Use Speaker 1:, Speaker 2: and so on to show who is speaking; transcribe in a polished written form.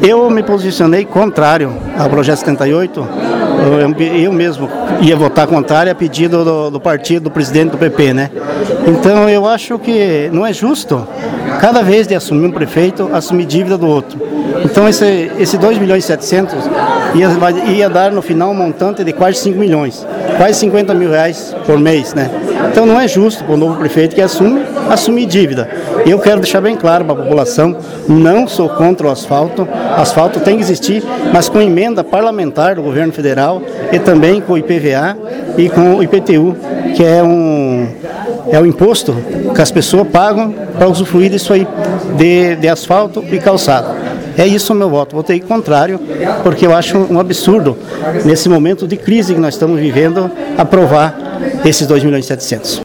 Speaker 1: Eu me posicionei contrário ao projeto 78. Eu mesmo ia votar contrário a pedido do partido, do presidente do PP, né? Então eu acho que não é justo, cada vez de assumir um prefeito, assumir dívida do outro. Então esse 2.700.000 ia dar no final um montante de quase 5 milhões, quase 50 mil reais por mês, né? Então não é justo para o novo prefeito que assumir dívida. Eu quero deixar bem claro para a população, não sou contra o asfalto tem que existir, mas com emenda parlamentar do governo federal e também com o IPVA e com o IPTU, que é o imposto que as pessoas pagam para usufruir disso aí, de asfalto e calçado. É isso o meu voto. Votei contrário, porque eu acho um absurdo, nesse momento de crise que nós estamos vivendo, aprovar esses 2.700.000.